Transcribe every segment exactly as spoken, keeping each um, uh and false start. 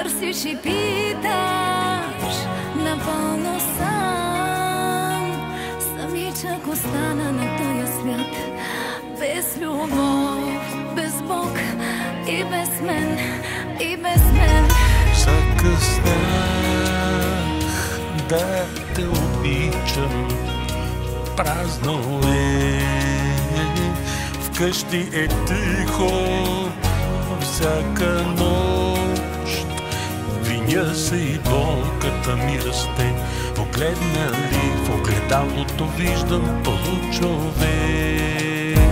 търсиш и питаш напълно сам. Самичък остана на този свят, без любов, без Бог и без мен, и без мен. Закъснях да те обичам, празно е, вкъщи е тихо всяка нощ. Виня се и болката ми расте, погледна ли в огледалото виждам получовек.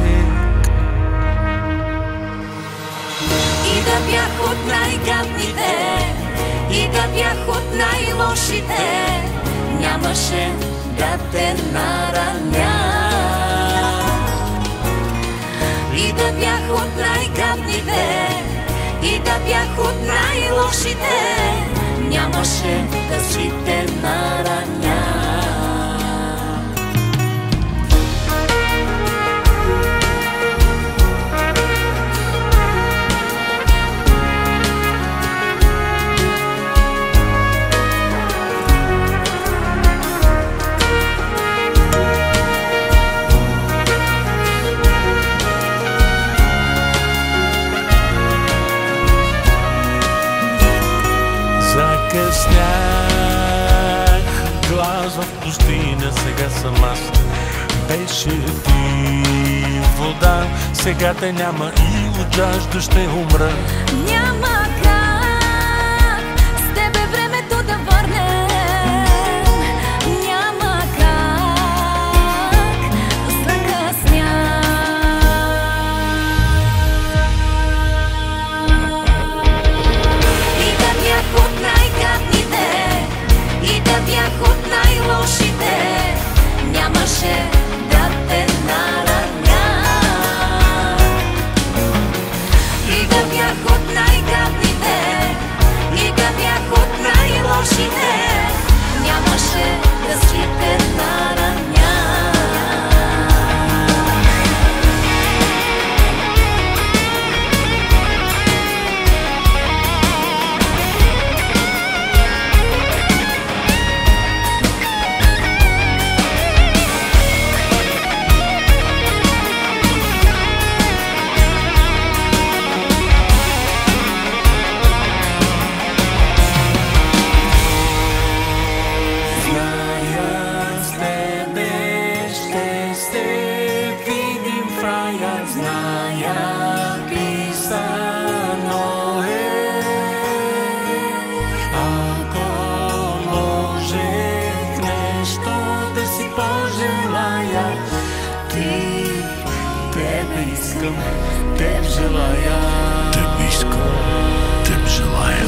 И да бях от най-гадните, и да бях от най-лошите, нямаше да те нараня. И да бях от най-гадните, и да бях от най-лошите, нямаше да си те нараня. Закъснях, глас в пустиня, сега съм аз. Беше ти вода, сега те няма и от жажда ще умра. Няма как с тебе времето да върнем, няма как, закъснях. И да бях от най-гадните, и да бях от най-лошите, нямаше да те нараня. И да бях от най-гадните, и да бях от най-лошите, нямаше да си те нараня. Зная, писано е, ако можех нещо да си пожелая, ти, тебе искам, теб желая. Теб искам, теб желая.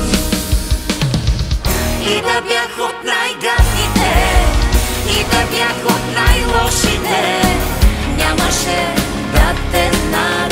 И да бях от най-гадните, и да бях от най-лошите, нямаше да те нараня.